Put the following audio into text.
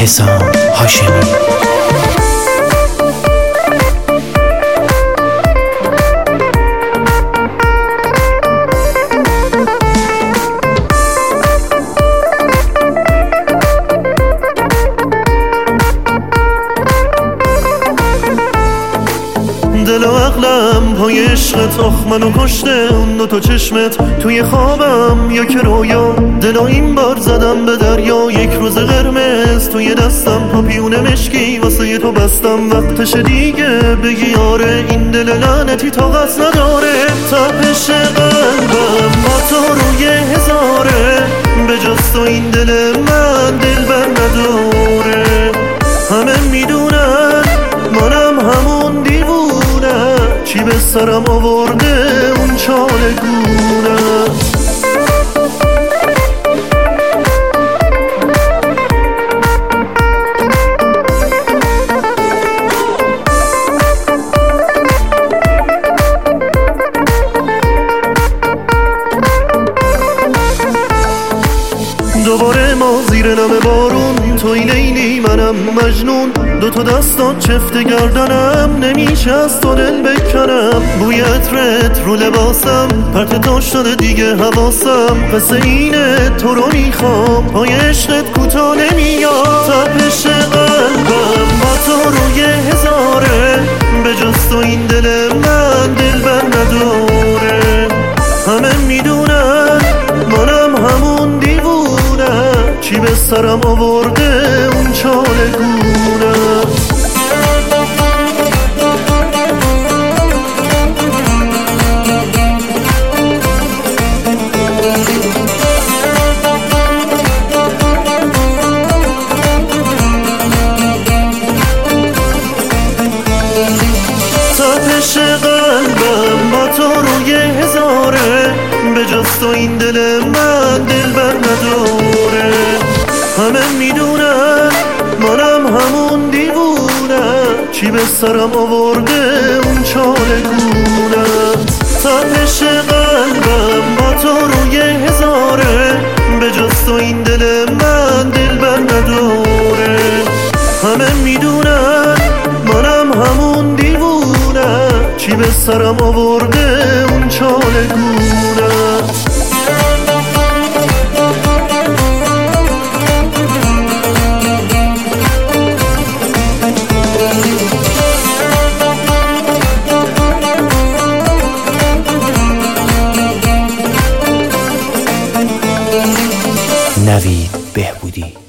نظام هاشمی. دل و عقلم پای عشقت، آخ منو کشته اون دوتا چشمت. توی خوابم یا که رویا، دلا این بار زدم به دریا. یک روز قرمز توی دستم، پاپیون مشکی واسه تو بستم. وقتش دیگه بگی آره، این دل لعنتی طاقت نداره. تپش قلبم با تو روی هزاره، به جز تو این دل من دل بر نداره. همه میدونن منم همون دیوونه، چی به سرم آورده اون چالگونه. دوباره ما زیر نم بارون، توی لیلی منم مجنون. دوتا دستات چفت گردنم، نمیشه از تو دل بکنم. بوی عطرت رو لباسم، پرت داشت شده دیگه حواسم. قصه اینه تو رو میخوام، پای عشقت کوتا نمیاد. تپش قلبم با تو روی هزاره، به جز تو این دل من دل بر نداره. همه میدونن منم همون دیوونه، چی به سرم آورده اون چالگونه. تپش قلبم با تو روی هزاره، به جز تو این دل من دل بر نداره. همه میدونن منم همون دیوونه، چی به سرم آورده اون چالگونه. تپش قلبم با تو روی هزاره، به جز تو این دل من دل بر نداره. همه میدونن منم همون دیوونه، چی به سرم آورده اون چالگونه. نوید بهبودی.